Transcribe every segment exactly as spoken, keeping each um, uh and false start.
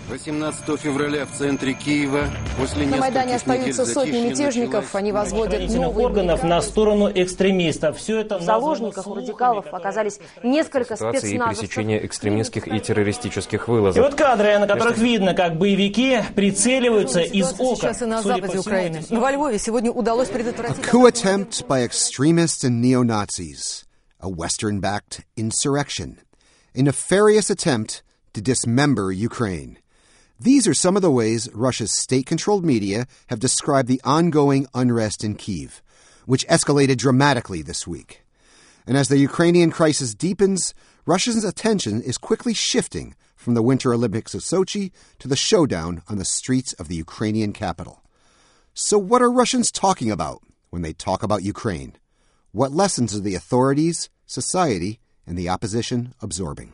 восемнадцатого февраля в центре Киева после на Майдане остаются сотни мятежников, они возводят новые органов на сторону экстремистов. Все это в заложниках у радикалов оказались несколько спецназовцев. И пресечение экстремистских и террористических вылазок. И вот кадры, на которых видно, как боевики прицеливаются из окон. Сейчас и на западе Украины. Во Львове сегодня удалось предотвратить... A coup attempt by extremists and neo-Nazis. A Western-backed insurrection. A nefarious attempt to dismember Ukraine. These are some of the ways Russia's state-controlled media have described the ongoing unrest in Kyiv, which escalated dramatically this week. And as the Ukrainian crisis deepens, Russia's attention is quickly shifting from the Winter Olympics of Sochi to the showdown on the streets of the Ukrainian capital. So what are Russians talking about when they talk about Ukraine? What lessons are the authorities, society, and the opposition absorbing?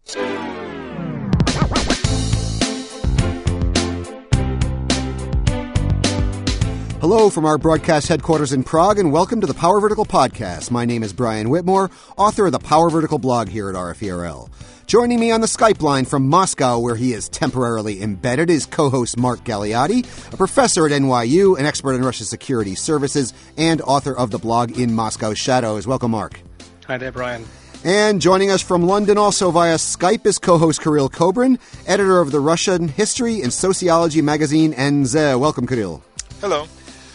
Hello from our broadcast headquarters in Prague, and welcome to the Power Vertical Podcast. My name is Brian Whitmore, author of the Power Vertical blog here at R F E R L. Joining me on the Skype line from Moscow, where he is temporarily embedded, is co-host Mark Galeotti, a professor at N Y U, an expert in Russian security services, and author of the blog In Moscow's Shadows. Welcome, Mark. Hi there, Brian. And joining us from London also via Skype is co-host Kirill Kobrin, editor of the Russian History and Sociology magazine N Z. Welcome, Kirill. Hello.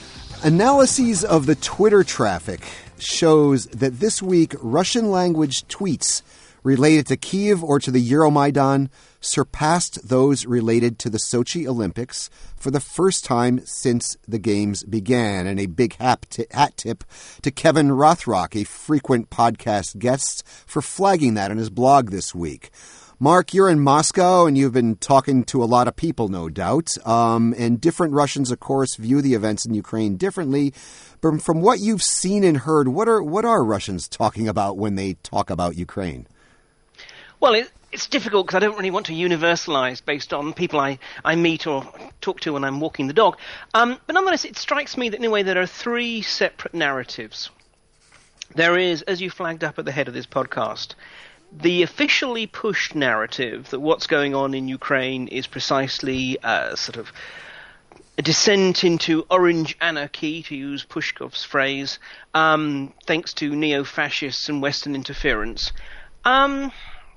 Analyses of the Twitter traffic shows that this week Russian-language tweets related to Kyiv or to the Euromaidan surpassed those related to the Sochi Olympics for the first time since the Games began. And a big hat tip to Kevin Rothrock, a frequent podcast guest, for flagging that on his blog this week. Mark, you're in Moscow, and you've been talking to a lot of people, no doubt. Um, and different Russians, of course, view the events in Ukraine differently. But from what you've seen and heard, what are what are Russians talking about when they talk about Ukraine? Well, it, it's difficult because I don't really want to universalize based on people I, I meet or talk to when I'm walking the dog. Um, but nonetheless, it strikes me that in a way there are three separate narratives. There is, as you flagged up at the head of this podcast, the officially pushed narrative that what's going on in Ukraine is precisely a sort of a descent into orange anarchy, to use Pushkov's phrase, um, thanks to neo-fascists and Western interference. Um,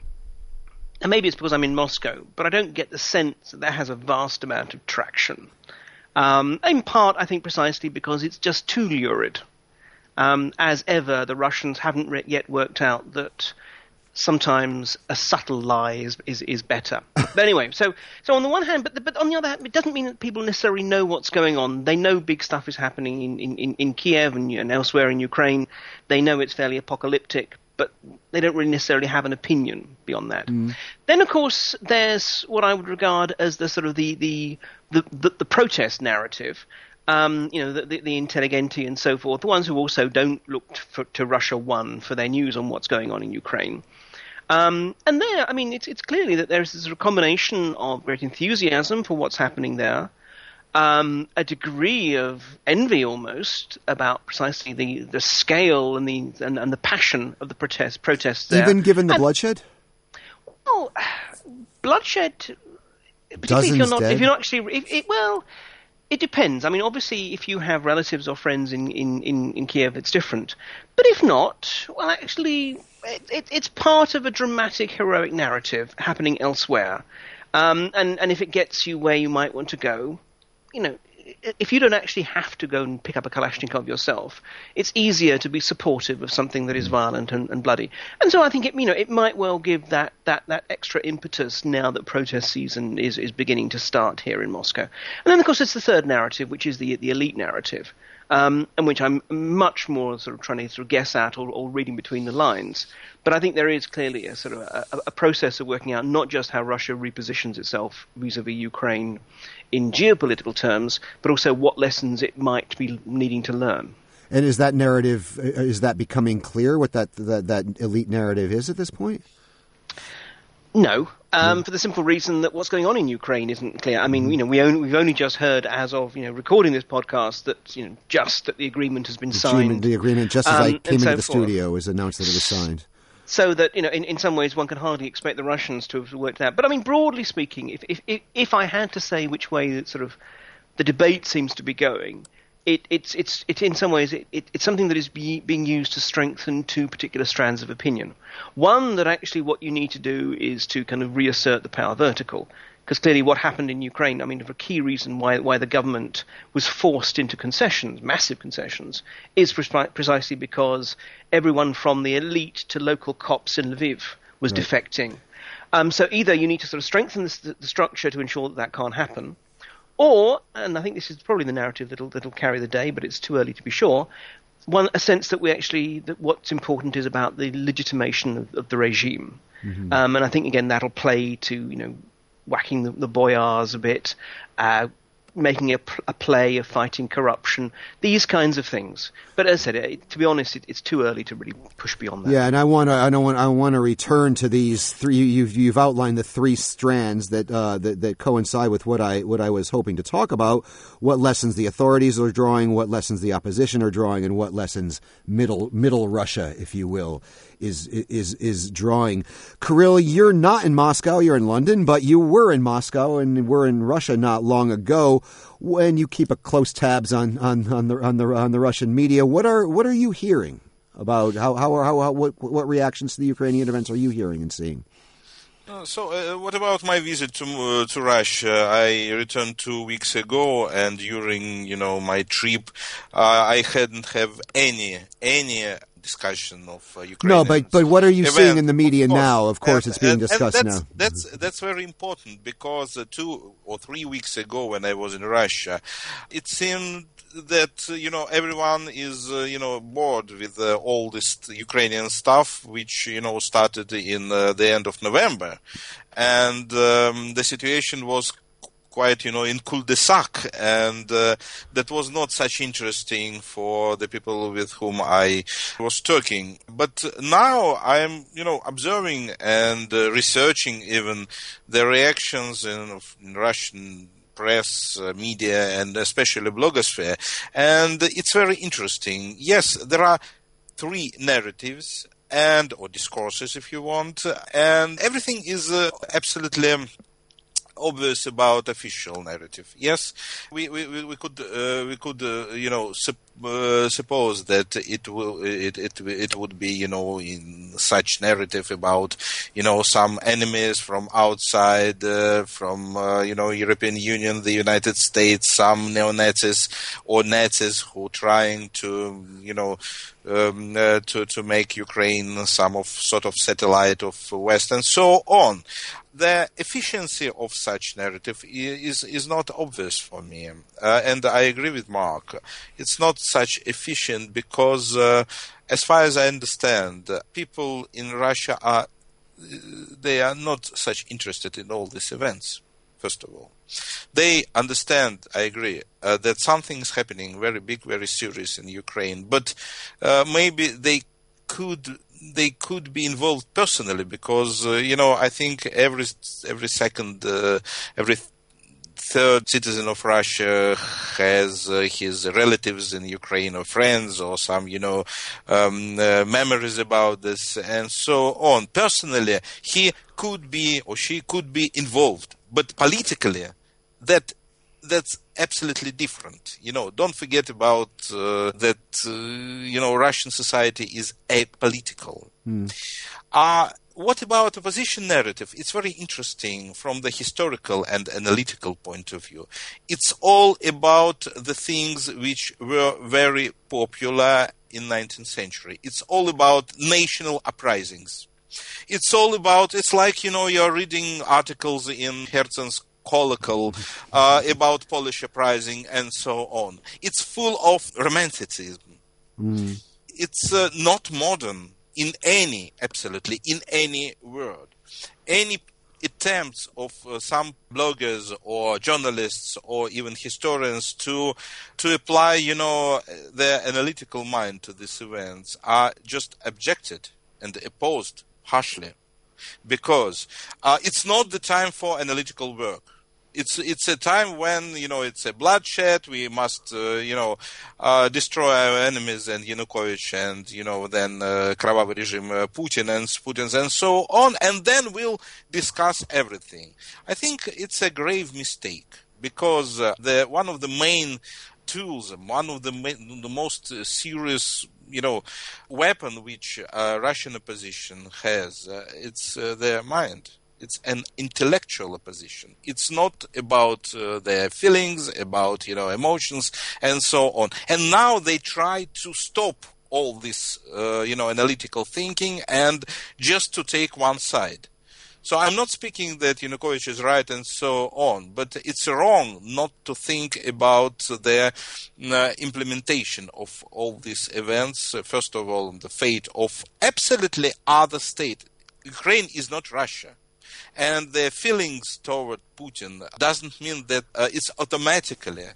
and maybe it's because I'm in Moscow, but I don't get the sense that that has a vast amount of traction. Um, in part, I think precisely because it's just too lurid. Um, as ever, the Russians haven't re- yet worked out that sometimes a subtle lie is, is, is better. But anyway, so so on the one hand, but the, but on the other hand, it doesn't mean that people necessarily know what's going on. They know big stuff is happening in, in, in Kiev and, and elsewhere in Ukraine. They know it's fairly apocalyptic, but they don't really necessarily have an opinion beyond that. Mm. Then, of course, there's what I would regard as the sort of the the the, the, the protest narrative. Um, you know, the, the, the intelligentsia and so forth, the ones who also don't look for, to Russia One for their news on what's going on in Ukraine. Um, and there, I mean, it's, it's clearly that there's this sort of combination of great enthusiasm for what's happening there, um, a degree of envy almost about precisely the, the scale and the and, and the passion of the protest protests there. Even given the and, bloodshed? Well, bloodshed, particularly if you're not, if you're not actually, if, it, well. It depends. I mean, obviously, if you have relatives or friends in, in, in, in Kiev, it's different. But if not, well, actually, it, it, it's part of a dramatic, heroic narrative happening elsewhere. Um, and, and if it gets you where you might want to go, you know, if you don't actually have to go and pick up a Kalashnikov yourself, it's easier to be supportive of something that is violent and, and bloody. And so I think it, you know, it might well give that, that, that extra impetus now that protest season is, is beginning to start here in Moscow. And then, of course, it's the third narrative, which is the the elite narrative, um, and which I'm much more sort of trying to sort of guess at or, or reading between the lines. But I think there is clearly a sort of a, a process of working out not just how Russia repositions itself vis-a-vis Ukraine in geopolitical terms, but also what lessons it might be needing to learn. And is that narrative, is that becoming clear what that that, that elite narrative is at this point? No, um, mm. for the simple reason that what's going on in Ukraine isn't clear. I mean, mm. you know, we only, we've only just heard as of, you know, recording this podcast that, you know, just that the agreement has been the signed. Agreement, the agreement, just as um, I came into so the forth. studio, was announced that it was signed. So that, you know, in, in some ways one can hardly expect the Russians to have worked out. But I mean, broadly speaking, if if if, if I had to say which way that sort of the debate seems to be going, it, it's it's it's in some ways it, it, it's something that is be, being used to strengthen two particular strands of opinion. One, that actually what you need to do is to kind of reassert the power vertical. Because clearly what happened in Ukraine, I mean, for a key reason why why the government was forced into concessions, massive concessions, is pre- precisely because everyone from the elite to local cops in Lviv was right. defecting. Um, so either you need to sort of strengthen the, the structure to ensure that that can't happen, or, and I think this is probably the narrative that'll, that'll carry the day, but it's too early to be sure, one a sense that we actually, that what's important is about the legitimation of, of the regime. Mm-hmm. Um, and I think, again, that'll play to, you know, whacking the, the boyars a bit, uh, making a, a play of fighting corruption, these kinds of things. But as I said, it, to be honest, it, it's too early to really push beyond that. Yeah, and I want to, I don't want, I want to return to these three. You've you've outlined the three strands that uh, that that coincide with what I what I was hoping to talk about. What lessons the authorities are drawing, what lessons the opposition are drawing, and what lessons middle middle Russia, if you will, is is is drawing. Kirill, you're not in Moscow, you're in London, but you were in Moscow and were in Russia not long ago. When you keep a close tabs on, on, on the on the on the Russian media, what are what are you hearing about how how, how, how what what reactions to the Ukrainian events are you hearing and seeing? Uh, so, uh, what about my visit to uh, to Russia? I returned two weeks ago, and during you know my trip, uh, I hadn't have any any. discussion of uh, Ukraine. No, but but what are you event. seeing in the media of course, now? Of course, and, it's being and, discussed and that's, now. That's that's very important because uh, two or three weeks ago, when I was in Russia, it seemed that uh, you know everyone is uh, you know bored with uh, all this Ukrainian stuff, which you know started in uh, the end of November, and um, the situation was quite, you know, in cul-de-sac, and uh, that was not such interesting for the people with whom I was talking. But now I'm, you know, observing and uh, researching even the reactions in, in Russian press, uh, media, and especially blogosphere, and it's very interesting. Yes, there are three narratives and or discourses, if you want, and everything is uh, absolutely Um, obvious about official narrative. Yes, we we, we could uh, we could uh, you know sup, uh, suppose that it will it, it it would be you know in such narrative about you know some enemies from outside, uh, from uh, you know European Union, the United States, some neo-Nazis or Nazis who trying to you know. Um, uh, to to make Ukraine some of sort of satellite of West and so on. The efficiency of such narrative is is not obvious for me, uh, and I agree with Mark. It's not such efficient because, uh, as far as I understand, people in Russia are they are not such interested in all these events. First of all, they understand, I agree, uh, that something is happening very big, very serious in Ukraine, but uh, maybe they could they could be involved personally because, uh, you know, I think every every second, uh, every third citizen of Russia has uh, his relatives in Ukraine or friends or some, you know, um, uh, memories about this and so on. Personally, he could be or she could be involved. But politically, that that's absolutely different. You know, don't forget about uh, that. Uh, you know, Russian society is apolitical. Mm. Uh, what about opposition narrative? It's very interesting from the historical and analytical point of view. It's all about the things which were very popular in nineteenth century. It's all about national uprisings. It's all about, it's like, you know, you're reading articles in Herzog's Chronicle uh, about Polish uprising and so on. It's full of romanticism. Mm. It's uh, not modern in any, absolutely, in any word. Any attempts of uh, some bloggers or journalists or even historians to to apply, you know, their analytical mind to these events are just objected and opposed harshly, because uh, it's not the time for analytical work. It's it's a time when, you know, it's a bloodshed. We must, uh, you know, uh, destroy our enemies and Yanukovych and, you know, then uh, Kravavy regime uh, Putin and Putin and so on. And then we'll discuss everything. I think it's a grave mistake because uh, the one of the main tools, one of the main, the most uh, serious, you know, weapon which uh, Russian opposition has, uh, it's uh, their mind. It's an intellectual opposition. It's not about uh, their feelings, about, you know, emotions and so on. And now they try to stop all this, uh, you know, analytical thinking and just to take one side. So I'm not speaking that Yanukovych is right and so on, but it's wrong not to think about the uh, implementation of all these events. Uh, first of all, the fate of absolutely other state. Ukraine is not Russia. And their feelings toward Putin doesn't mean that uh, it's automatically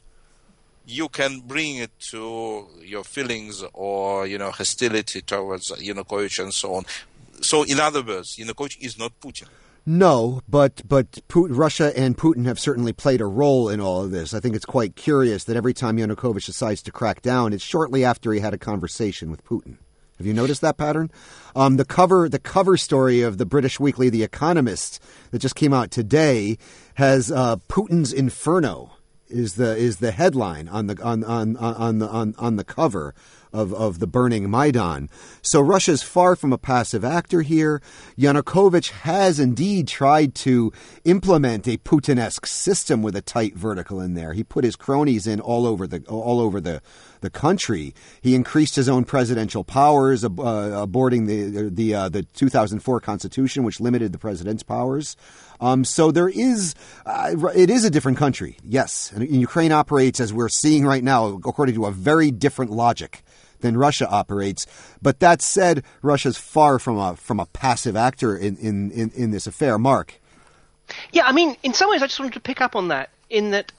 you can bring it to your feelings or, you know, hostility towards Yanukovych and so on. So, in other words, Yanukovych is not Putin. No, but but Putin, Russia and Putin have certainly played a role in all of this. I think it's quite curious that every time Yanukovych decides to crack down, it's shortly after he had a conversation with Putin. Have you noticed that pattern? Um, the cover, the cover story of the British weekly The Economist that just came out today has uh, Putin's Inferno is the is the headline on the on on on the on, on the cover of of the burning Maidan. So Russia's far from a passive actor here. Yanukovych has indeed tried to implement a Putin-esque system with a tight vertical in there. He put his cronies in all over the all over the the country. He increased his own presidential powers, uh, aborting the the uh, the two thousand four Constitution, which limited the president's powers. Um, so there is, uh, it is a different country, yes. And Ukraine operates, as we're seeing right now, according to a very different logic than Russia operates. But that said, Russia's far from a from a passive actor in, in, in, in this affair. Mark? Yeah, I mean, in some ways I just wanted to pick up on that, in that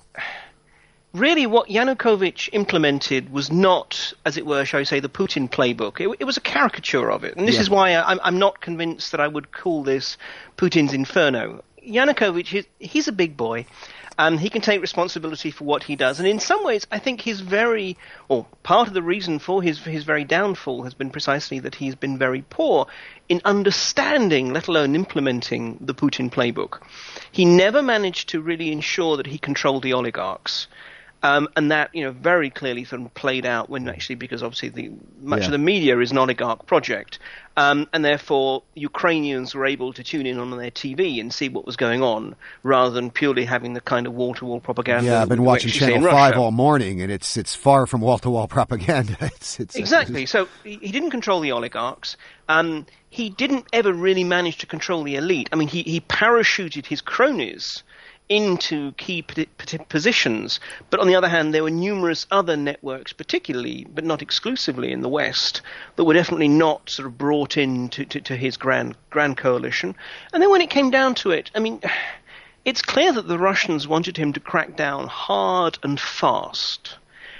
really what Yanukovych implemented was not, as it were, shall we say, the Putin playbook. It, it was a caricature of it. And this yeah. is why I, I'm, I'm not convinced that I would call this Putin's Inferno. Yanukovych, he's, he's a big boy. Um, he can take responsibility for what he does. And in some ways, I think his very, or part of the reason for his, for his very downfall has been precisely that he's been very poor in understanding, let alone implementing, the Putin playbook. He never managed to really ensure that he controlled the oligarchs. Um, and that, you know, very clearly sort of played out when actually, because obviously the, much yeah. of the media is an oligarch project. Um, and therefore, Ukrainians were able to tune in on their T V and see what was going on, rather than purely having the kind of wall-to-wall propaganda. Yeah, I've been watching Channel five all morning, and it's it's far from wall-to-wall propaganda. It's, it's, exactly. It's, so he, he didn't control the oligarchs. Um, he didn't ever really manage to control the elite. I mean, he, he parachuted his cronies into key positions. But on the other hand, there were numerous other networks, particularly, but not exclusively in the West, that were definitely not sort of brought in to, to, to his grand, grand coalition. And then when it came down to it, I mean, it's clear that the Russians wanted him to crack down hard and fast.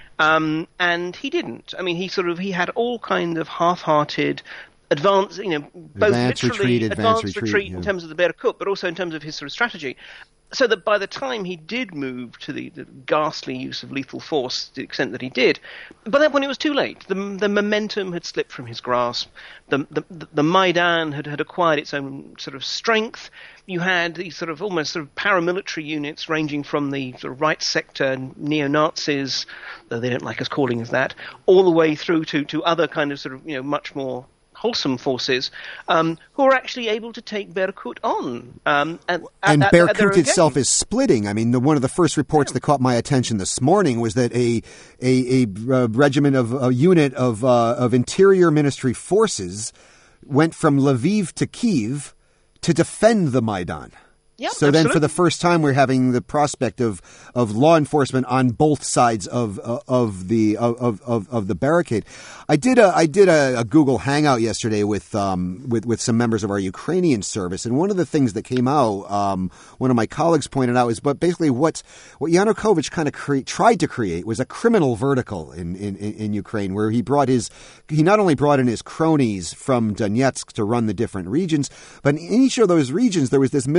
Um, and he didn't. I mean, he sort of, he had all kind of half-hearted advance, you know, both advance literally retreat, advanced advance retreat, retreat yeah. in terms of the Berkut, but also in terms of his sort of strategy. So that by the time he did move to the, the ghastly use of lethal force, to the extent that he did, by that point it was too late. The, the momentum had slipped from his grasp. The, the, the Maidan had, had acquired its own sort of strength. You had these sort of almost sort of paramilitary units ranging from the sort of right sector neo-Nazis, though they don't like us calling us that, all the way through to, to other kind of sort of, you know, much more wholesome forces, um, who are actually able to take Berkut on. Um, and and at, Berkut at their itself game. is splitting. I mean, the, one of the first reports yeah. that caught my attention this morning was that a a, a, a regiment of a unit of uh, of Interior Ministry forces went from Lviv to Kyiv to defend the Maidan. Yep, so absolutely. Then for the first time we're having the prospect of, of law enforcement on both sides of uh, of the of, of of the barricade. I did a I did a, a Google Hangout yesterday with um with, with some members of our Ukrainian service, and one of the things that came out, um, one of my colleagues pointed out, is but basically what what Yanukovych kind of cre- tried to create was a criminal vertical in, in, in Ukraine, where he brought his he not only brought in his cronies from Donetsk to run the different regions, but in each of those regions there was this middle mini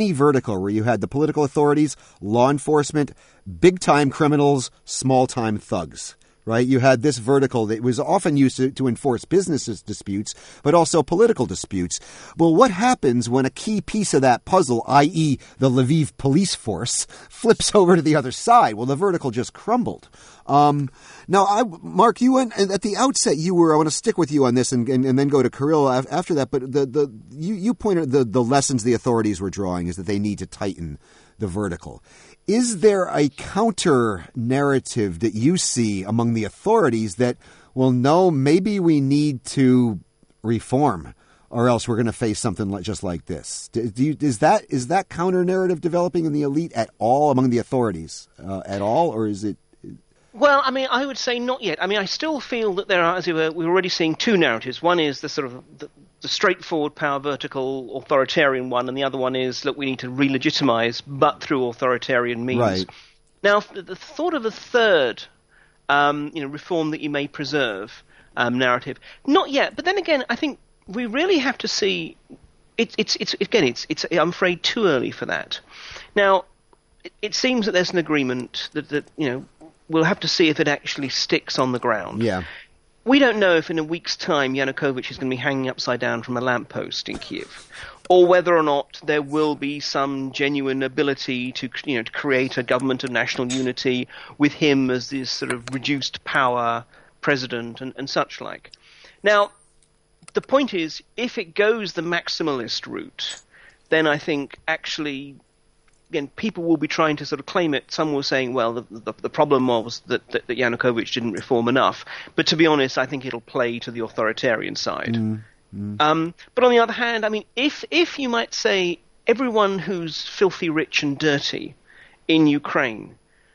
tiny vertical where you had the political authorities, law enforcement, big-time criminals, small-time thugs. Right? You had this vertical that was often used to, to enforce business disputes, but also political disputes. Well, what happens when a key piece of that puzzle, that is the Lviv police force, flips over to the other side? Well, the vertical just crumbled. Um, now, I, Mark, you went at the outset. You were. I want to stick with you on this, and, and, and then go to Kirill after that. But the the you, you pointed the the lessons the authorities were drawing is that they need to tighten the vertical. Is there a counter narrative that you see among the authorities that, well, no, maybe we need to reform, or else we're going to face something like, just like this? Do you, is that is that counter narrative developing in the elite at all among the authorities uh, at all, or is it? Well, I mean, I would say not yet. I mean, I still feel that there are, as we were, we're already seeing two narratives. One is the sort of the, the straightforward power vertical authoritarian one, and the other one is, look, we need to re-legitimize, but through authoritarian means. Right. Now, the thought of a third, um, you know, reform that you may preserve um, narrative, not yet. But then again, I think we really have to see. It, it's it's again, it's it's. I'm afraid too early for that. Now, it, it seems that there's an agreement that that you know. We'll have to see if it actually sticks on the ground. Yeah. We don't know if in a week's time Yanukovych is going to be hanging upside down from a lamppost in Kiev, or whether or not there will be some genuine ability to, you know, to create a government of national unity with him as this sort of reduced power president and, and such like. Now, the point is, if it goes the maximalist route, then I think actually... Again, people will be trying to sort of claim it. Some were saying, well, the, the, the problem was that, that, that Yanukovych didn't reform enough. But to be honest, I think it'll play to the authoritarian side. Mm, mm. Um, but on the other hand, I mean, if, if you might say everyone who's filthy rich and dirty in Ukraine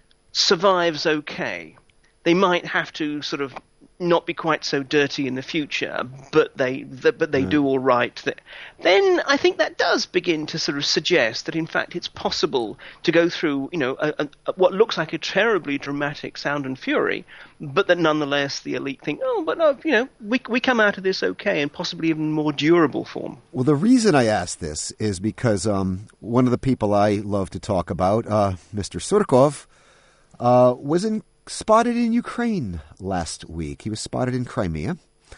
survives okay, they might have to sort of not be quite so dirty in the future, but they the, but they mm. do all right. Then I think that does begin to sort of suggest that in fact it's possible to go through, you know, a, a, what looks like a terribly dramatic sound and fury, but that nonetheless the elite think, oh, but no, you know, we we come out of this okay, and possibly even more durable form. Well, the reason I ask this is because um, one of the people I love to talk about, uh, Mister Surkov, uh, was in. spotted in Ukraine last week. He was spotted in Crimea.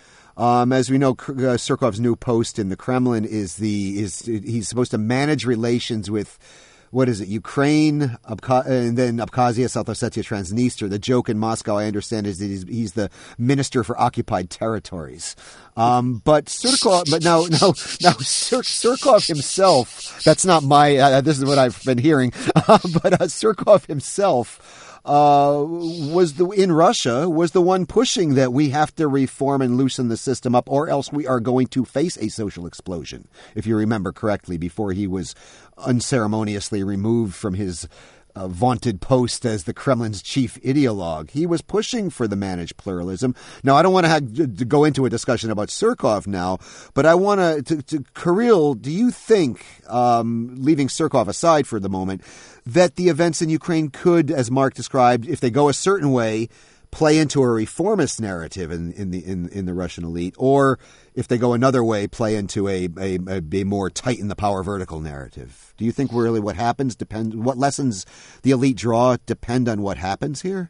Um, as we know, uh, Surkov's new post in the Kremlin is the is he's supposed to manage relations with, what is it, Ukraine, Abka- and then Abkhazia, South Ossetia, Transnistria. The joke in Moscow, I understand, is that he's, he's the minister for occupied territories. Um, but Surkov, but now, now, now Sur- Surkov himself. That's not my. Uh, this is what I've been hearing. Uh, but uh, Surkov himself. Uh, was the in Russia was the one pushing that we have to reform and loosen the system up, or else we are going to face a social explosion. If you remember correctly, before he was unceremoniously removed from his uh, vaunted post as the Kremlin's chief ideologue, he was pushing for the managed pluralism. Now, I don't want to, have, to go into a discussion about Surkov now, but I want to, to Kirill, do you think, um, leaving Surkov aside for the moment, that the events in Ukraine could, as Mark described, if they go a certain way, play into a reformist narrative in, in the in, in the Russian elite, or if they go another way, play into a, a, a more tighten the power vertical narrative? Do you think really what happens depends, what lessons the elite draw depend on what happens here?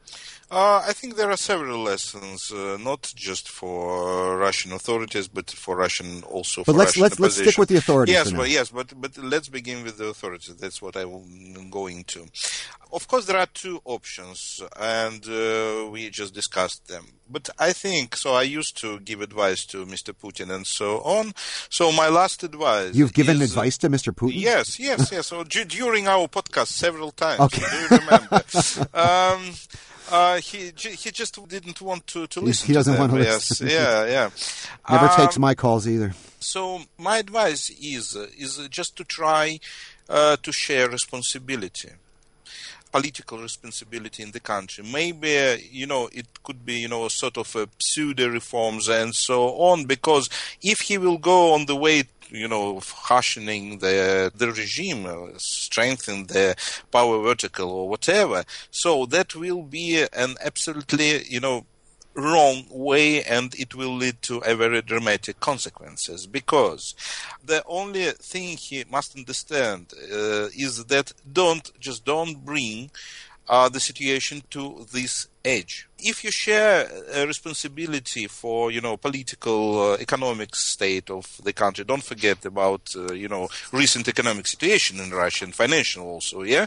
Uh, I think there are several lessons, uh, not just for Russian authorities, but for Russian also. But for let's Russian let's opposition. let's stick with the authorities. Yes, for but now. yes, but but let's begin with the authorities. That's what I'm going to. Of course, there are two options, and uh, we just discussed them. But I think so. I used to give advice to Mister Putin and so on. So my last advice. You've given is, advice to Mister Putin? Yes, yes, yes. So d- during our podcast several times. Okay. Do you remember? um, Uh, he he just didn't want to, to listen. He doesn't to them. want to yes. listen. Yeah, yeah. Never um, takes my calls either. So my advice is uh, is just to try uh, to share responsibility, political responsibility in the country. Maybe uh, you know it could be you know a sort of uh, pseudo reforms and so on. Because if he will go on the way, you know, of harshening the the regime, uh, strengthen the power vertical or whatever. So that will be an absolutely, you know, wrong way, and it will lead to a very dramatic consequences, because the only thing he must understand uh, is that don't just don't bring uh, the situation to this edge. If you share a responsibility for, you know, political, uh, economic state of the country, don't forget about, uh, you know, recent economic situation in Russia and financial also, yeah?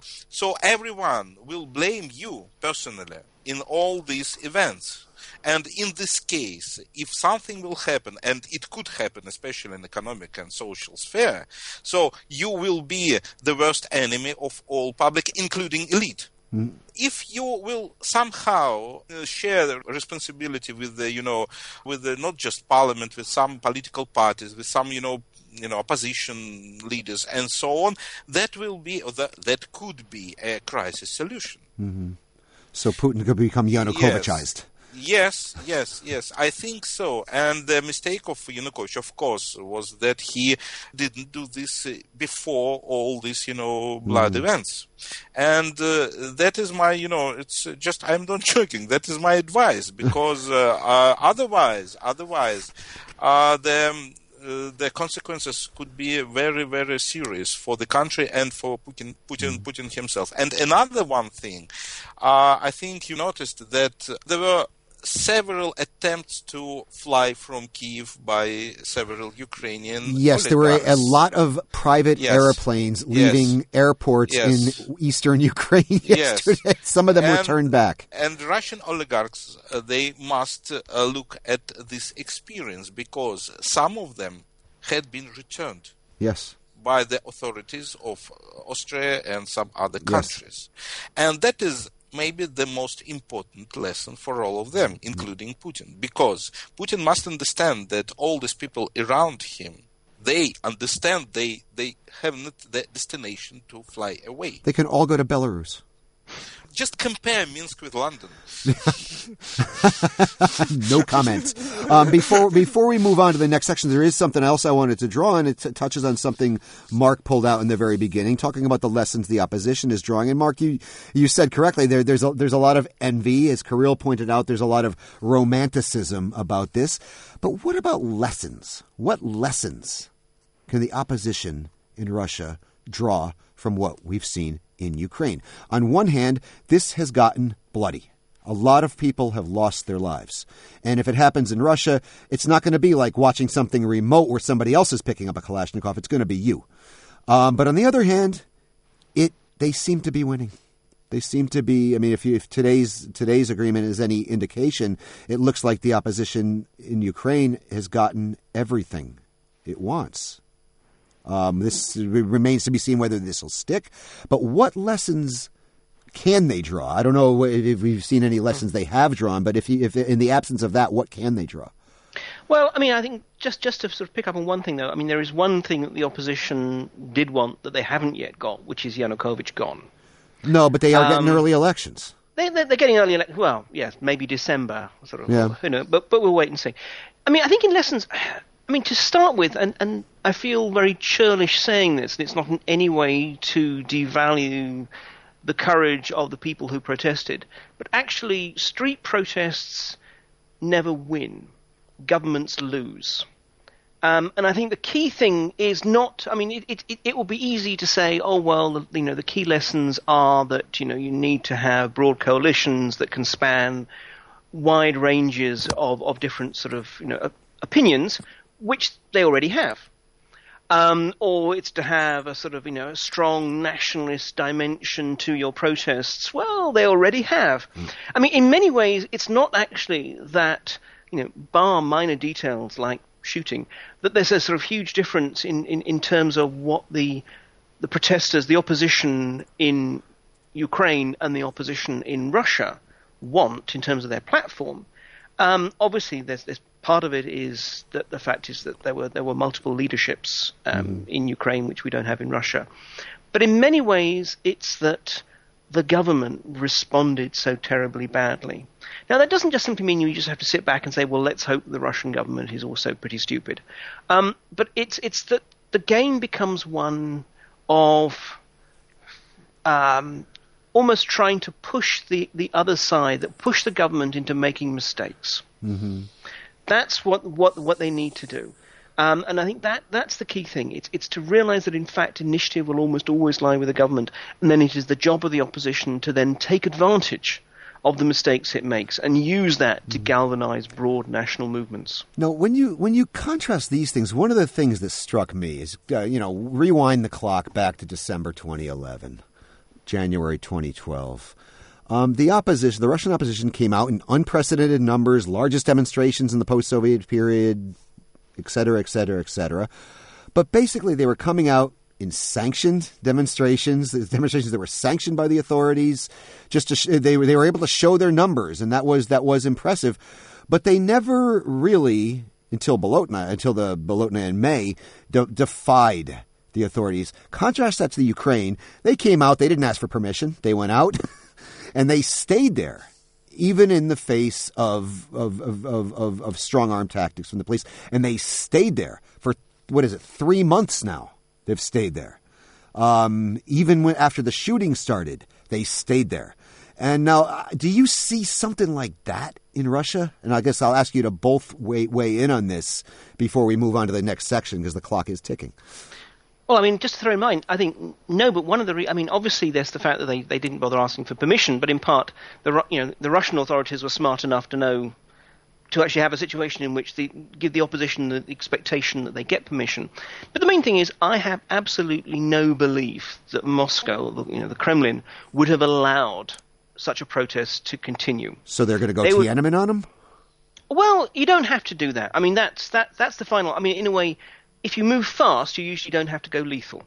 So everyone will blame you personally in all these events. And in this case, if something will happen, and it could happen, especially in economic and social sphere, so you will be the worst enemy of all public, including elite. Mm. If you will somehow uh, share the responsibility with the, you know, with the, not just parliament, with some political parties, with some, you know, you know, opposition leaders and so on, that will be, or that, that could be a crisis solution. Mm-hmm. So Putin could become Yanukovych-ized. Yes, yes, yes, I think so. And the mistake of Yanukovych, of course, was that he didn't do this before all these, you know, blood mm. events. And uh, that is my, you know, it's just, I'm not joking, that is my advice, because uh, uh, otherwise, otherwise, uh, the... Uh, the consequences could be very, very serious for the country and for Putin, Putin, mm. Putin himself. And another one thing, uh, I think you noticed that there were several attempts to fly from Kyiv by several Ukrainian Yes, there were a, a lot of private yes. airplanes leaving yes. airports yes. in eastern Ukraine yesterday. Yes. Some of them and, were turned back. And Russian oligarchs, uh, they must uh, look at this experience, because some of them had been returned. Yes. By the authorities of Austria and some other countries. Yes. And that is maybe the most important lesson for all of them, including Putin, because Putin must understand that all these people around him, they understand they they have not the destination to fly away. They can all go to Belarus. Just compare Minsk with London. No comment. Um, before before we move on to the next section, there is something else I wanted to draw on. It t- touches on something Mark pulled out in the very beginning, talking about the lessons the opposition is drawing. And Mark, you you said correctly there. There's a, there's a lot of envy, as Kirill pointed out. There's a lot of romanticism about this. But what about lessons? What lessons can the opposition in Russia draw from what we've seen in Ukraine? On one hand, this has gotten bloody. A lot of people have lost their lives. And if it happens in Russia, it's not going to be like watching something remote where somebody else is picking up a Kalashnikov. It's going to be you. Um, but on the other hand, it they seem to be winning. They seem to be, I mean, if, you, if today's today's agreement is any indication, it looks like the opposition in Ukraine has gotten everything it wants. Um, this remains to be seen whether this will stick. But what lessons can they draw? I don't know if we've seen any lessons they have drawn, but if, you, if in the absence of that, what can they draw? Well, I mean, I think just, just to sort of pick up on one thing, though, I mean, there is one thing that the opposition did want that they haven't yet got, which is Yanukovych gone. No, but they are um, getting early elections. They, they're, they're getting early elections. Well, yes, maybe December, sort of. Yeah. You know, but but we'll wait and see. I mean, I think in lessons, I mean, to start with, and, and I feel very churlish saying this, and it's not in any way to devalue the courage of the people who protested, but actually, street protests never win. Governments lose. Um, and I think the key thing is not, I mean, it, it, it will be easy to say, oh, well, the, you know, the key lessons are that, you know, you need to have broad coalitions that can span wide ranges of, of different sort of, you know, opinions, which they already have. Um, or it's to have a sort of, you know, a strong nationalist dimension to your protests. Well, they already have. Mm. I mean, in many ways, it's not actually that, you know, bar minor details like shooting, that there's a sort of huge difference in, in, in terms of what the the protesters, the opposition in Ukraine and the opposition in Russia want in terms of their platform. Um, obviously, there's, there's part of it is that the fact is that there were there were multiple leaderships um, mm. in Ukraine, which we don't have in Russia. But in many ways, it's that the government responded so terribly badly. Now, that doesn't just simply mean you just have to sit back and say, well, let's hope the Russian government is also pretty stupid. Um, but it's it's that the game becomes one of um, almost trying to push the, the other side, that push the government into making mistakes. Mm-hmm. That's what, what, what they need to do. Um, and I think that that's the key thing. It's, it's to realize that, in fact, initiative will almost always lie with the government, and then it is the job of the opposition to then take advantage of the mistakes it makes and use that to galvanize broad national movements. Now, when you when you contrast these things, one of the things that struck me is, uh, you know, rewind the clock back to December twenty eleven, January twenty twelve. Um, the opposition, the Russian opposition, came out in unprecedented numbers, largest demonstrations in the post-Soviet period, et cetera, et cetera, et cetera. But basically, they were coming out in sanctioned demonstrations, demonstrations that were sanctioned by the authorities. Just to sh- they were they were able to show their numbers, and that was that was impressive. But they never really, until Bolotnaya, until the Bolotnaya in May, de- defied the authorities. Contrast that to the Ukraine. They came out. They didn't ask for permission. They went out, and they stayed there, even in the face of of of of, of, of strong arm tactics from the police. And they stayed there for what is it, three months now. They've stayed there. Um, even when after the shooting started, they stayed there. And now, uh, do you see something like that in Russia? And I guess I'll ask you to both weigh, weigh in on this before we move on to the next section, because the clock is ticking. Well, I mean, just to throw in mind, I think, no, but one of the, re- I mean, obviously there's the fact that they, they didn't bother asking for permission, but in part, the you know, the Russian authorities were smart enough to know, to actually have a situation in which they give the opposition the expectation that they get permission. But the main thing is, I have absolutely no belief that Moscow, you know, the Kremlin, would have allowed such a protest to continue. So they're going to go they Tiananmen would, on them? Well, you don't have to do that. I mean, that's that that's the final. I mean, in a way, if you move fast, you usually don't have to go lethal.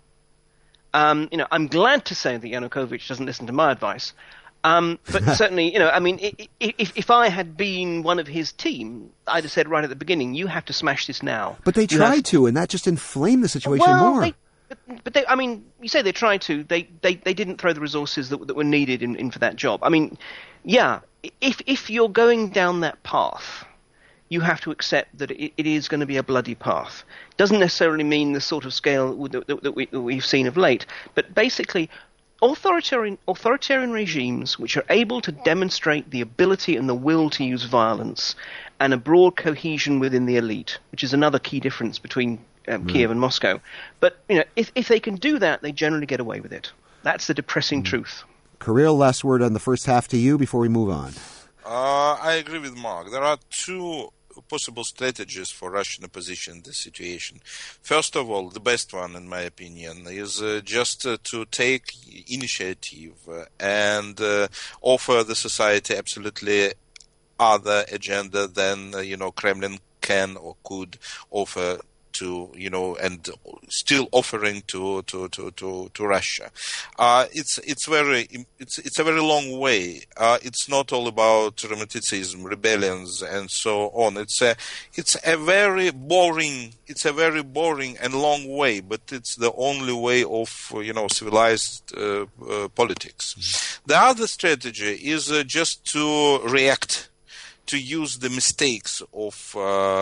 Um, you know, I'm glad to say that Yanukovych doesn't listen to my advice. Um, but certainly, you know, I mean, if, if I had been one of his team, I'd have said right at the beginning, you have to smash this now. But they You tried have- to, and that just inflamed the situation well, more. They, but, but they, I mean, you say they tried to. They, they, they didn't throw the resources that, that were needed in, in for that job. I mean, yeah, if if you're going down that path, you have to accept that it, it is going to be a bloody path. Doesn't necessarily mean the sort of scale that, that, that, we, that we've seen of late, but basically, Authoritarian, authoritarian regimes which are able to demonstrate the ability and the will to use violence and a broad cohesion within the elite, which is another key difference between um, Kiev and Moscow. But you know, if, if they can do that, they generally get away with it. That's the depressing mm. truth. Kirill, last word on the first half to you before we move on. Uh, I agree with Mark. There are two possible strategies for Russian opposition in this situation. First of all, the best one, in my opinion, is uh, just uh, to take initiative uh, and uh, offer the society absolutely other agenda than, uh, you know, Kremlin can or could offer to, you know, and still offering to to to to, to Russia. Uh, it's it's very it's it's a very long way. Uh, it's not all about romanticism, rebellions, and so on. It's a it's a very boring it's a very boring and long way, but it's the only way of, you know, civilized uh, uh, politics. The other strategy is uh, just to react, to use the mistakes of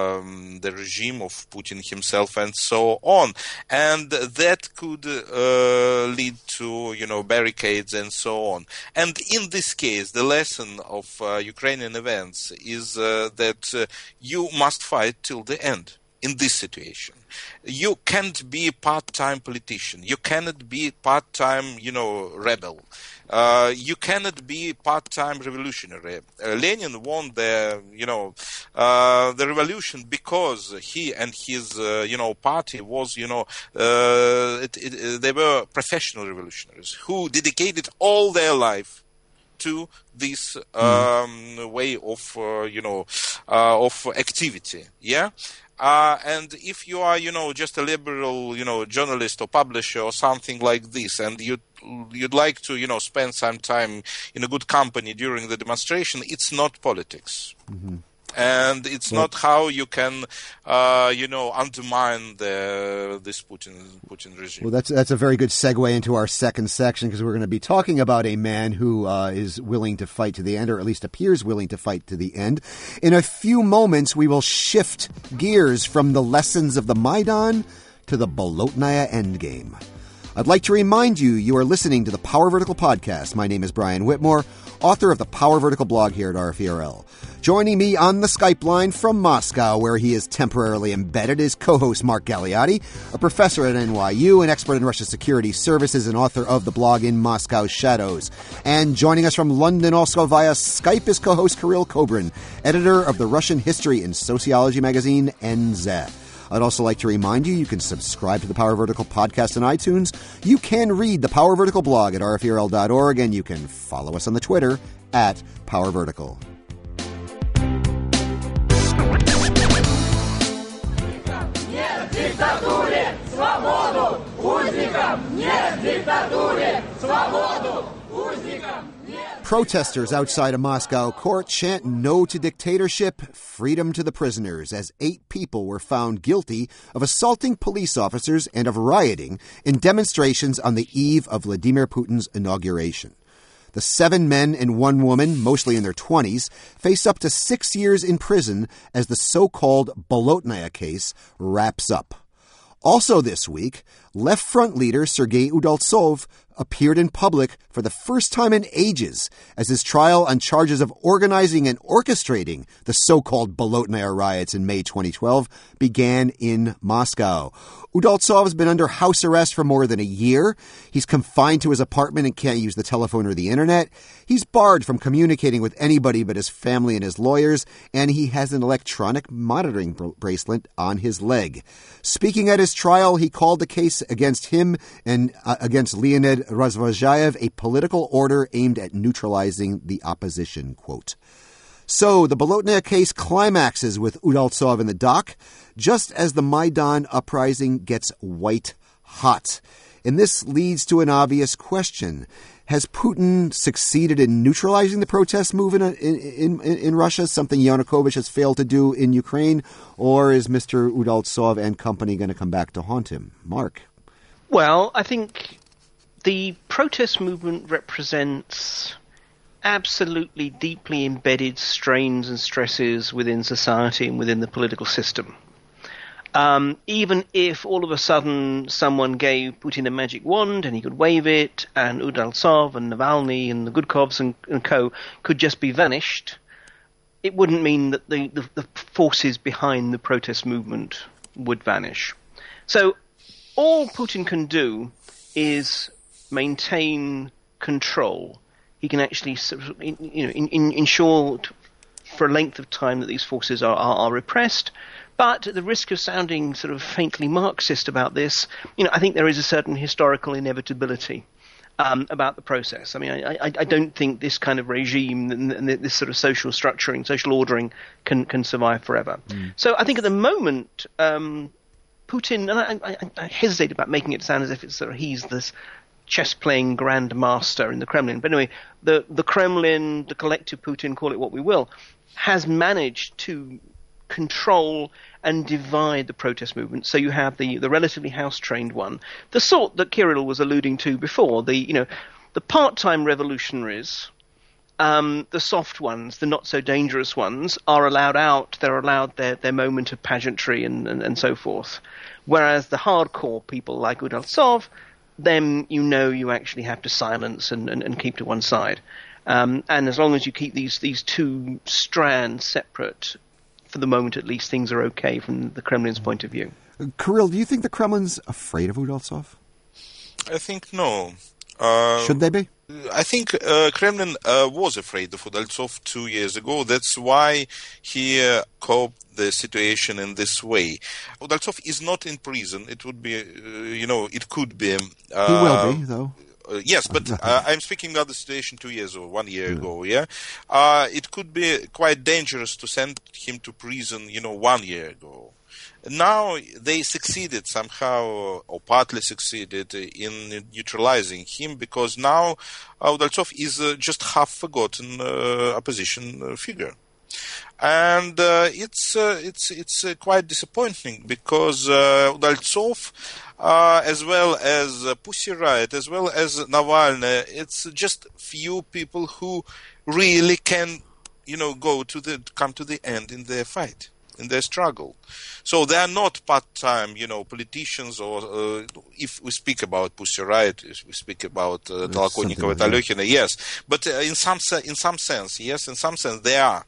um, the regime, of Putin himself, and so on, and that could uh, lead to, you know, barricades and so on. And in this case, the lesson of uh, Ukrainian events is uh, that uh, you must fight till the end. In this situation, you can't be a part-time politician. You cannot be part-time, you know, rebel. Uh, you cannot be part-time revolutionary. Uh, Lenin won the, you know, uh, the revolution because he and his, uh, you know, party was, you know, uh, it, it, they were professional revolutionaries who dedicated all their life to this um, mm. way of, uh, you know, uh, of activity. Yeah. Uh, and if you are, you know, just a liberal, you know, journalist or publisher or something like this, and you you'd like to, you know, spend some time in a good company during the demonstration, it's not politics. Mm-hmm. And it's well, not how you can, uh, you know, undermine the this Putin Putin regime. Well, that's that's a very good segue into our second section, because we're going to be talking about a man who uh, is willing to fight to the end, or at least appears willing to fight to the end. In a few moments, we will shift gears from the lessons of the Maidan to the Bolotnaya endgame. I'd like to remind you, you are listening to the Power Vertical Podcast. My name is Brian Whitmore, author of the Power Vertical blog here at R F E R L. Joining me on the Skype line from Moscow, where he is temporarily embedded, is co-host Mark Galeotti, a professor at N Y U, an expert in Russian security services, and author of the blog In Moscow's Shadows. And joining us from London also via Skype is co-host Kirill Kobrin, editor of the Russian history and sociology magazine N Z. I'd also like to remind you, you can subscribe to the Power Vertical podcast on iTunes. You can read the Power Vertical blog at R F E R L dot org, and you can follow us on the Twitter at Power Vertical. Protesters outside a Moscow court chant no to dictatorship, freedom to the prisoners, as eight people were found guilty of assaulting police officers and of rioting in demonstrations on the eve of Vladimir Putin's inauguration. The seven men and one woman, mostly in their twenties, face up to six years in prison as the so-called Bolotnaya case wraps up. Also this week, Left Front leader Sergei Udaltsov appeared in public for the first time in ages as his trial on charges of organizing and orchestrating the so-called Bolotnaya riots in May twenty twelve began in Moscow. Udaltsov has been under house arrest for more than a year. He's confined to his apartment and can't use the telephone or the internet. He's barred from communicating with anybody but his family and his lawyers, and he has an electronic monitoring bracelet on his leg. Speaking at his trial, he called the case against him and uh, against Leonid Razvozhayev a political order aimed at neutralizing the opposition, quote. So the Bolotnaya case climaxes with Udaltsov in the dock, just as the Maidan uprising gets white hot. And this leads to an obvious question. Has Putin succeeded in neutralizing the protest movement in, in, in, in Russia, something Yanukovych has failed to do in Ukraine, or is Mister Udaltsov and company going to come back to haunt him? Mark? Well, I think the protest movement represents absolutely deeply embedded strains and stresses within society and within the political system. Um, even if all of a sudden someone gave Putin a magic wand and he could wave it, and Udaltsov and Navalny and the Gudkovs and, and co could just be vanished, it wouldn't mean that the, the, the forces behind the protest movement would vanish. So all Putin can do is maintain control. He can actually, you know, in, in, ensure for a length of time that these forces are, are, are repressed. But at the risk of sounding sort of faintly Marxist about this, you know, I think there is a certain historical inevitability um, about the process. I mean, I, I, I don't think this kind of regime and, and this sort of social structuring, social ordering can, can survive forever. Mm. So I think at the moment, um, Putin, and I, I, I hesitate about making it sound as if it's sort of he's this chess-playing grand master in the Kremlin. But anyway, the, the Kremlin, the collective Putin, call it what we will, has managed to control and divide the protest movement. So you have the, the relatively house-trained one, the sort that Kirill was alluding to before, the, you know, the part-time revolutionaries, um, the soft ones, the not-so-dangerous ones, are allowed out, they're allowed their, their moment of pageantry and, and, and so forth. Whereas the hardcore people like Udaltsov, them you know you actually have to silence and, and, and keep to one side. Um, and as long as you keep these, these two strands separate, for the moment at least, things are okay from the Kremlin's point of view. Kirill, do you think the Kremlin's afraid of Udaltsov? I think no. Uh, Should they be? I think uh, Kremlin uh, was afraid of Udaltsov two years ago. That's why he uh, coped the situation in this way. Udaltsov is not in prison. It would be, uh, you know, it could be. Uh, he will be, though. Uh, yes, but uh, I'm speaking about the situation two years or one year yeah. ago, yeah? Uh, it could be quite dangerous to send him to prison, you know, one year ago. Now they succeeded somehow, or partly succeeded, in neutralizing him, because now Udaltsov is uh, just half-forgotten uh, opposition figure. And uh, it's uh, it's it's uh, quite disappointing, because uh, Udaltsov, uh, as well as uh, Pussy Riot, as well as Navalny, it's just few people who really can, you know, go to the come to the end in their fight. in their struggle. So they are not part-time, you know, politicians, or uh, if we speak about Pussy Riot, if we speak about uh, Tolokonnikov and Alyokhina, yes. But uh, in some se- in some sense, yes, in some sense they are.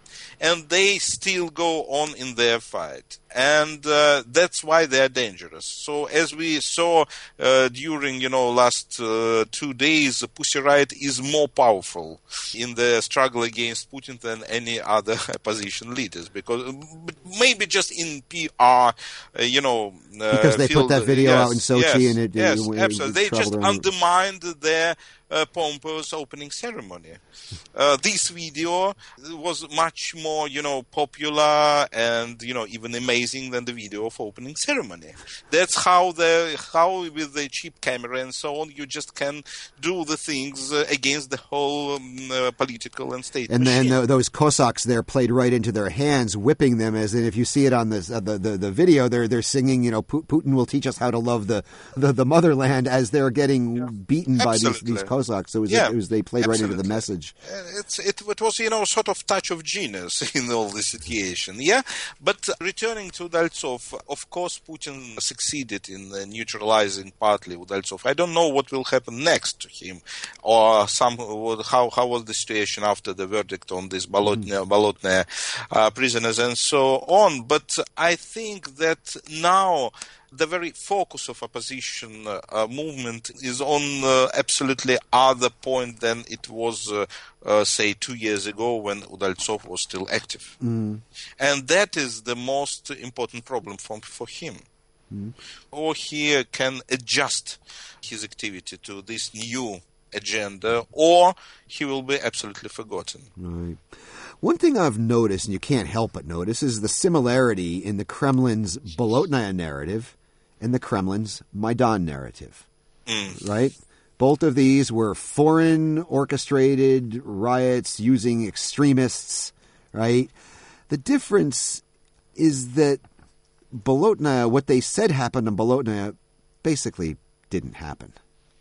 And they still go on in their fight. And uh, that's why they are dangerous. So as we saw uh, during, you know, last uh, two days, Pussy Riot is more powerful in the struggle against Putin than any other opposition leaders. Because maybe just in P R, uh, you know... Uh, because they field, put that video yes, out in Sochi yes, and it... Yes, it, it absolutely. They just around. undermined their... Uh, pompous opening ceremony. Uh, this video was much more, you know, popular and, you know, even amazing than the video of opening ceremony. That's how the how with the cheap camera and so on, you just can do the things uh, against the whole um, uh, political and state and machine. then the, those Cossacks there played right into their hands, whipping them. As in, if you see it on this, uh, the, the the video, they're they're singing, you know, Putin will teach us how to love the the, the motherland, as they're getting yeah. beaten Absolutely. by these these Cossacks. So it was, yeah, it was they played absolutely. right into the message. It's, it, it was, you know, sort of touch of genius in all this situation, yeah? But uh, returning to Udaltsov, of course, Putin succeeded in uh, neutralizing partly Udaltsov. I don't know what will happen next to him, or some how how was the situation after the verdict on these Bolotnaya, mm. Bolotnaya uh, prisoners and so on. But I think that now the very focus of opposition uh, movement is on uh, absolutely other point than it was, uh, uh, say, two years ago when Udaltsov was still active. Mm. And that is the most important problem for, for him. Mm. Or he can adjust his activity to this new agenda, or he will be absolutely forgotten. Right. One thing I've noticed, and you can't help but notice, is the similarity in the Kremlin's Bolotnaya narrative and the Kremlin's Maidan narrative, mm. right? Both of these were foreign orchestrated riots using extremists, right? The difference is that Bolotnaya, what they said happened in Bolotnaya, basically didn't happen.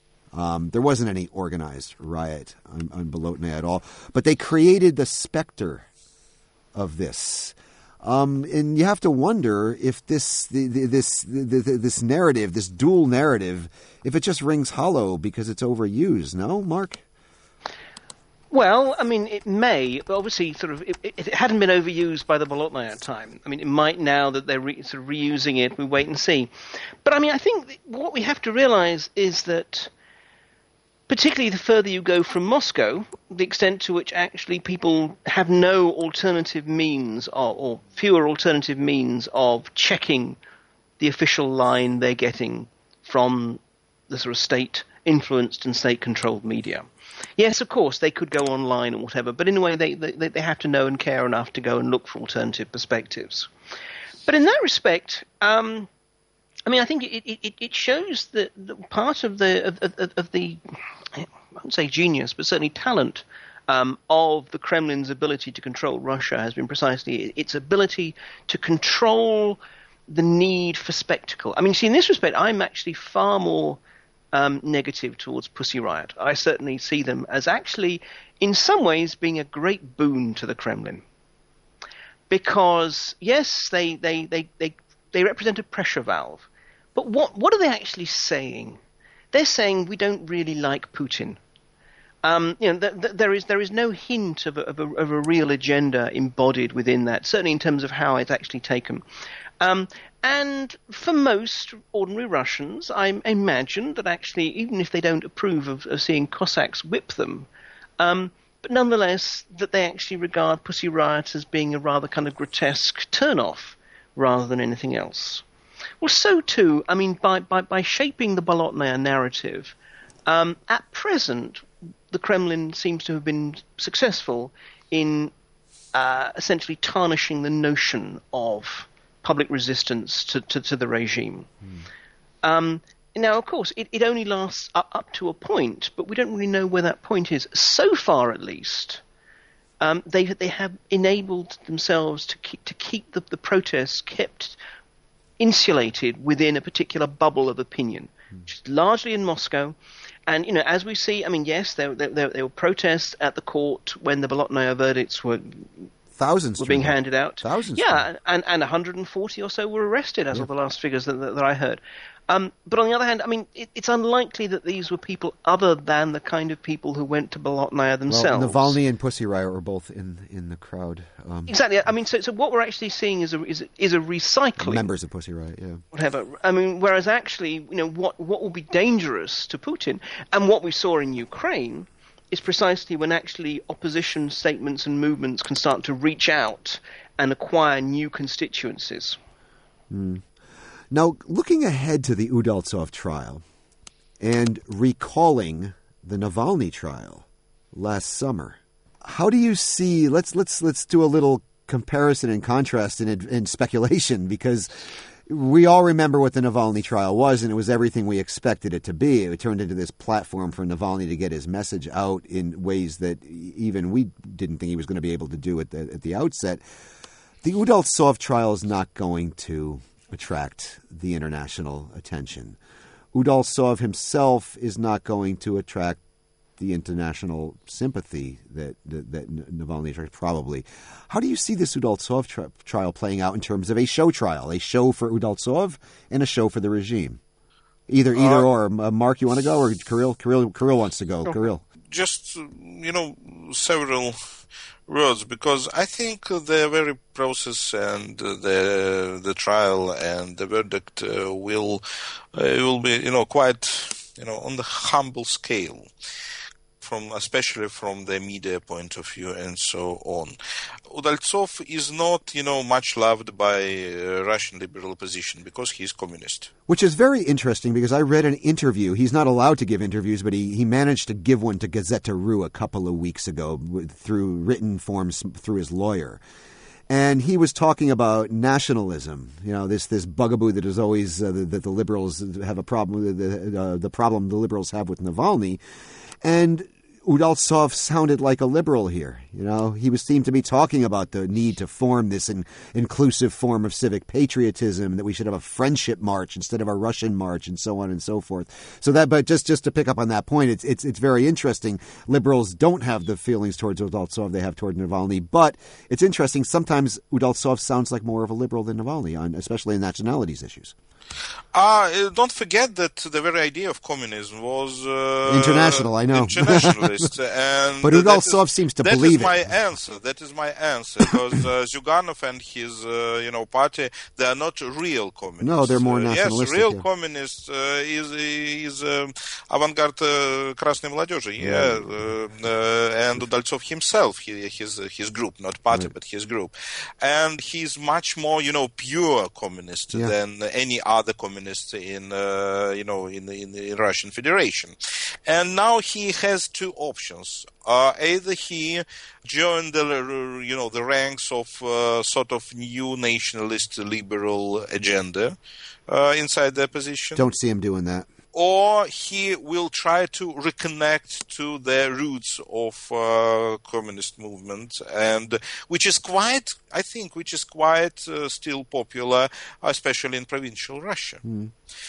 Um, there wasn't any organized riot on, on Bolotnaya at all, but they created the specter of this. Um, and you have to wonder if this the, the, this the, the, this narrative, this dual narrative, if it just rings hollow because it's overused. No, Mark? Well, I mean, it may, but obviously, sort of, if it, it hadn't been overused by the Bolotnaya time. I mean, it might now that they're re, sort of reusing it. We wait and see. But I mean, I think what we have to realize is that, particularly the further you go from Moscow, the extent to which actually people have no alternative means of, or fewer alternative means of checking the official line they're getting from the sort of state-influenced and state-controlled media. Yes, of course, they could go online or whatever, but in a way they, they, they have to know and care enough to go and look for alternative perspectives. But in that respect, um, I mean, I think it, it, it shows that, that part of the of, of, of the I wouldn't say genius, but certainly talent um, of the Kremlin's ability to control Russia has been precisely its ability to control the need for spectacle. I mean, see, in this respect, I'm actually far more um, negative towards Pussy Riot. I certainly see them as actually, in some ways, being a great boon to the Kremlin. Because, yes, they they, they, they, they represent a pressure valve. But what what are they actually saying? They're saying we don't really like Putin. Um, you know, th- th- there is there is no hint of a, of, a, of a real agenda embodied within that, certainly in terms of how it's actually taken. Um, and for most ordinary Russians, I imagine that actually, even if they don't approve of, of seeing Cossacks whip them, um, but nonetheless, that they actually regard Pussy Riot as being a rather kind of grotesque turn-off rather than anything else. Well, so too, I mean, by, by, by shaping the Bolotnaya narrative, um, at present, the Kremlin seems to have been successful in uh, essentially tarnishing the notion of public resistance to, to, to the regime. Mm. Um, now, of course, it, it only lasts up, up to a point, but we don't really know where that point is. So far, at least, um, they they have enabled themselves to keep to keep the, the protests kept insulated within a particular bubble of opinion, which is largely in Moscow. And, you know, as we see, I mean, yes, there, there, there were protests at the court when the Bolotnaya verdicts were Thousands were being turned out. handed out. Thousands. Yeah, and, and one hundred forty or so were arrested, as Yeah. of the last figures that, that, that I heard. Um, but on the other hand, I mean, it, it's unlikely that these were people other than the kind of people who went to Bolotnaya themselves. Well, Navalny and Pussy Riot were both in in the crowd. Um, Exactly. I mean, so so what we're actually seeing is a is, is a recycling. Members of Pussy Riot, yeah. Whatever. I mean, whereas actually, you know, what what will be dangerous to Putin, and what we saw in Ukraine, is precisely when actually opposition statements and movements can start to reach out and acquire new constituencies. Mm. Now, looking ahead to the Udaltsov trial and recalling the Navalny trial last summer, how do you see? Let's let's let's do a little comparison and contrast and, and speculation, because we all remember what the Navalny trial was, and it was everything we expected it to be. It turned into this platform for Navalny to get his message out in ways that even we didn't think he was going to be able to do at the, at the outset. The Udaltsov trial is not going to attract the international attention. Udaltsov himself is not going to attract the international sympathy that that, that Navalny attracts, probably. How do you see this Udaltsov tri- trial playing out in terms of a show trial, a show for Udaltsov and a show for the regime? Either either uh, or. Uh, Mark, you want to go, or Kirill? Kirill, Kirill wants to go. Kirill. Just, you know, several words, because I think the very process and the the trial and the verdict uh, will uh, will be, you know, quite, you know, on the humble scale, from especially from the media point of view and so on. Udaltsov is not, you know, much loved by uh, Russian liberal opposition because he is communist. Which is very interesting, because I read an interview. He's not allowed to give interviews, but he, he managed to give one to Gazeta Ru a couple of weeks ago through written forms through his lawyer. And he was talking about nationalism, you know, this this bugaboo that is always uh, that the liberals have a problem with, the, uh, the problem the liberals have with Navalny. And Udaltsov sounded like a liberal here. You know, he was seemed to be talking about the need to form this in, inclusive form of civic patriotism, that we should have a friendship march instead of a Russian march, and so on and so forth. So that, but just, just to pick up on that point, it's it's it's very interesting. Liberals don't have the feelings towards Udaltsov they have toward Navalny, but it's interesting. Sometimes Udaltsov sounds like more of a liberal than Navalny, on especially in nationalities issues. Uh, don't forget that the very idea of communism was uh, international. I know, internationalist, and but Udaltsov is, seems to that believe is my it. answer. That is my answer, because uh, Zyuganov and his, uh, you know, party, they are not real communists. No, they're more uh, nationalistic. Yes, real yeah. communist uh, is is um, avant-garde uh, Krasной Молодежи, yeah, yeah. Uh, uh, and Udaltsov himself, he, his his group, not party, right. but his group, and he's much more, you know, pure communist yeah. than any other communist in, uh, you know, in, in the Russian Federation. And now he has two options. Uh, either he joined the, you know, the ranks of uh, sort of new nationalist liberal agenda uh, inside the opposition. Don't see him doing that. Or he will try to reconnect to the roots of uh, communist movement, and which is quite, I think, which is quite uh, still popular, especially in provincial Russia. Mm.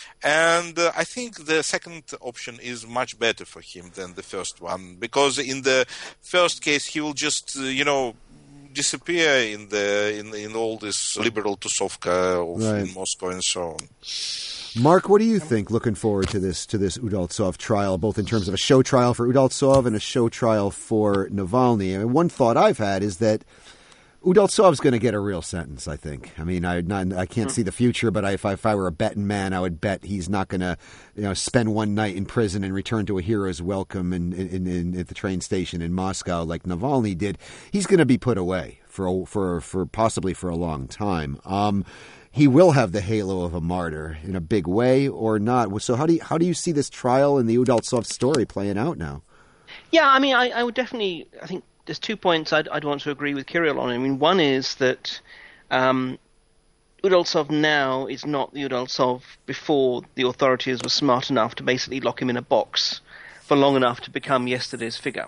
And uh, I think the second option is much better for him than the first one, because in the first case he will just, uh, you know, disappear in the in in all this liberal tusovka of right. in Moscow and so on. Mark, what do you think, looking forward to this to this Udaltsov trial, both in terms of a show trial for Udaltsov and a show trial for Navalny? I mean, one thought I've had is that Udaltsov's going to get a real sentence, I think. I mean, I not, I can't see the future, but I, if, I, if I were a betting man, I would bet he's not going to, you know, spend one night in prison and return to a hero's welcome in, in, in, at the train station in Moscow like Navalny did. He's going to be put away for a, for for possibly for a long time. Um, he will have the halo of a martyr in a big way, or not. So how do you, how do you see this trial and the Udaltsov story playing out now? Yeah, I mean, I, I would definitely, I think there's two points I'd, I'd want to agree with Kirill on. I mean, one is that um, Udaltsov now is not the Udaltsov before the authorities were smart enough to basically lock him in a box for long enough to become yesterday's figure.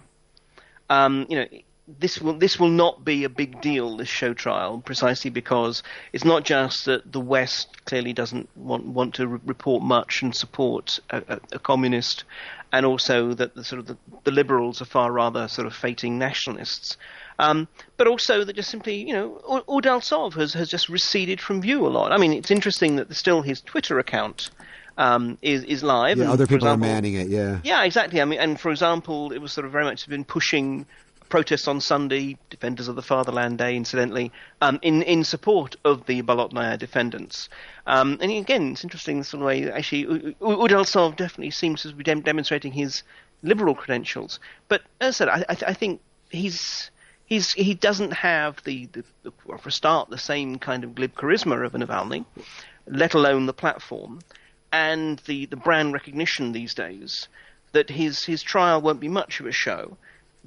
Um, you know, This will this will not be a big deal, this show trial, precisely because it's not just that the West clearly doesn't want want to re- report much and support a, a, a communist, and also that the sort of the, the liberals are far rather sort of fating nationalists. Um, but also that just simply, you know, Udaltsov has, has just receded from view a lot. I mean, it's interesting that still his Twitter account um, is, is live. Yeah, and other people example, are manning it, yeah. Yeah, exactly. I mean, and for example, it was sort of very much been pushing protests on Sunday, Defenders of the Fatherland Day, incidentally, um, in, in support of the Bolotnaya defendants. Um, and again, it's interesting the sort of way, actually, Udaltsov definitely seems to be dem- demonstrating his liberal credentials. But as I said, I, I, th- I think he's he's he doesn't have the, the, the, for a start, the same kind of glib charisma of a Navalny, let alone the platform, and the, the brand recognition these days, that his, his trial won't be much of a show.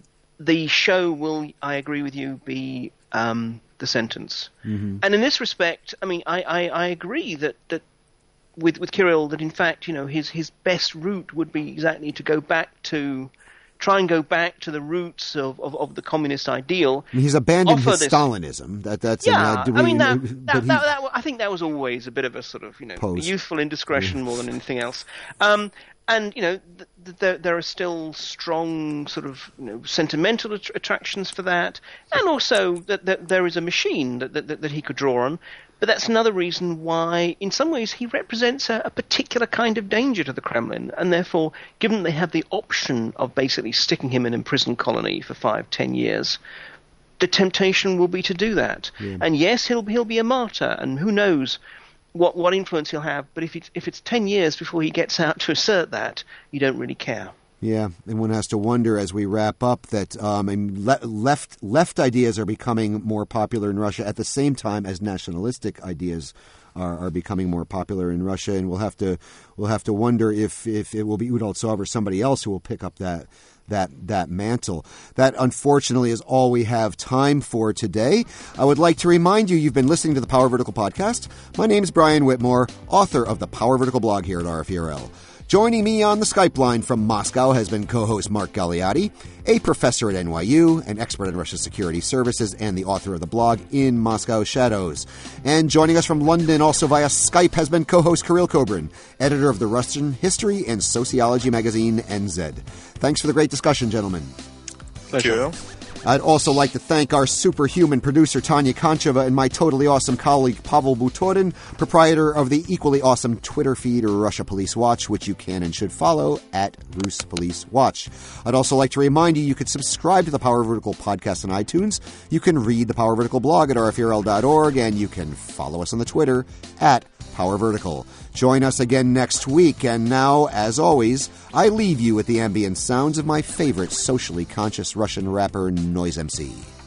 The show will, I agree with you, be um, the sentence. Mm-hmm. And in this respect, I mean, I, I, I agree that, that with with Kirill, that in fact, you know, his, his best route would be exactly to go back to, try and go back to the roots of, of, of the communist ideal. I mean, he's abandoned his this, Stalinism. That that's yeah. Uh, we, I mean, that, but that, he, that, that, I think that was always a bit of a sort of, you know, Pose. youthful indiscretion yeah. more than anything else. Um, And, you know, th- th- there, there are still strong sort of, you know, sentimental att- attractions for that. And also that, that there is a machine that, that, that he could draw on. But that's another reason why, in some ways, he represents a, a particular kind of danger to the Kremlin. And therefore, given they have the option of basically sticking him in a prison colony for five, ten years, the temptation will be to do that. Yeah. And yes, he'll, he'll be a martyr. And who knows what what influence he'll have, but if it's, if it's ten years before he gets out to assert that, you don't really care. Yeah, and one has to wonder as we wrap up that um, le- left left ideas are becoming more popular in Russia at the same time as nationalistic ideas are, are becoming more popular in Russia, and we'll have to we'll have to wonder if, if it will be Udaltsov or somebody else who will pick up that that that mantle. That, unfortunately, is all we have time for today. I would like to remind you, you've been listening to the Power Vertical podcast. My name is Brian Whitmore, author of the Power Vertical blog here at R F E R L. Joining me on the Skype line from Moscow has been co-host Mark Galeotti, a professor at N Y U, an expert in Russian security services, and the author of the blog In Moscow Shadows. And joining us from London, also via Skype, has been co-host Kirill Kobrin, editor of the Russian history and sociology magazine N Z. Thanks for the great discussion, gentlemen. Thank you. I'd also like to thank our superhuman producer, Tanya Koncheva, and my totally awesome colleague, Pavel Butorin, proprietor of the equally awesome Twitter feed, Russia Police Watch, which you can and should follow at Rus Police Watch. I'd also like to remind you, you could subscribe to the Power Vertical podcast on iTunes. You can read the Power Vertical blog at R F E R L dot org, and you can follow us on the Twitter at Power Vertical. Join us again next week, and now, as always, I leave you with the ambient sounds of my favorite socially conscious Russian rapper, Noise M C.